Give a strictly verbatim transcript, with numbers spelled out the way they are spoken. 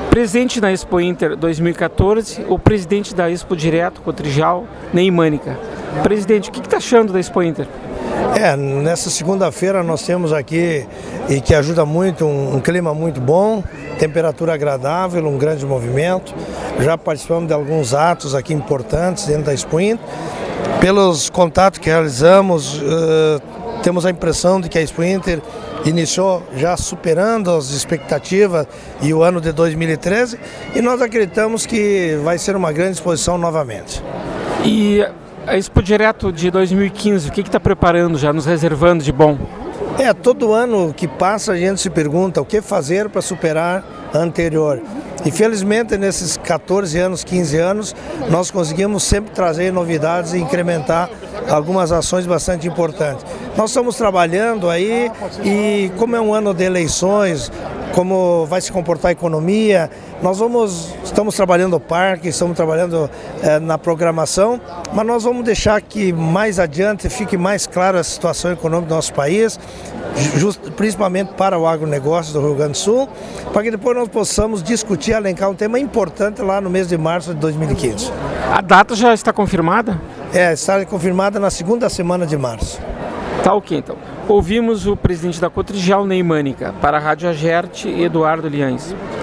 Presente na Expo Inter dois mil e quatorze, o presidente da Expo Direto, Cotrijal, Ney Mânica. Presidente, o que está achando da Expo Inter? É, nessa segunda-feira nós temos aqui, e que ajuda muito, um, um clima muito bom, temperatura agradável, um grande movimento. Já participamos de alguns atos aqui importantes dentro da Expo Inter. Pelos contatos que realizamos, uh, temos a impressão de que a Expo Inter iniciou já superando as expectativas e o ano de dois mil e treze, e nós acreditamos que vai ser uma grande exposição novamente. E a Expo Direto de dois mil e quinze, o que está preparando já, nos reservando de bom? É, todo ano que passa a gente se pergunta o que fazer para superar a anterior. E felizmente nesses quatorze anos, quinze anos, nós conseguimos sempre trazer novidades e incrementar algumas ações bastante importantes. Nós estamos trabalhando aí e como é um ano de eleições, como vai se comportar a economia, nós vamos, estamos trabalhando o parque, estamos trabalhando eh, na programação, mas nós vamos deixar que mais adiante fique mais clara a situação econômica do nosso país, just, principalmente para o agronegócio do Rio Grande do Sul, para que depois nós possamos discutir e elencar um tema importante lá no mês de março de dois mil e quinze. A data já está confirmada? É, está confirmada na segunda semana de março. Tá ok, então. Ouvimos o presidente da Cotrijal, Ney Mânica, para a Rádio Agerte, Eduardo Liães.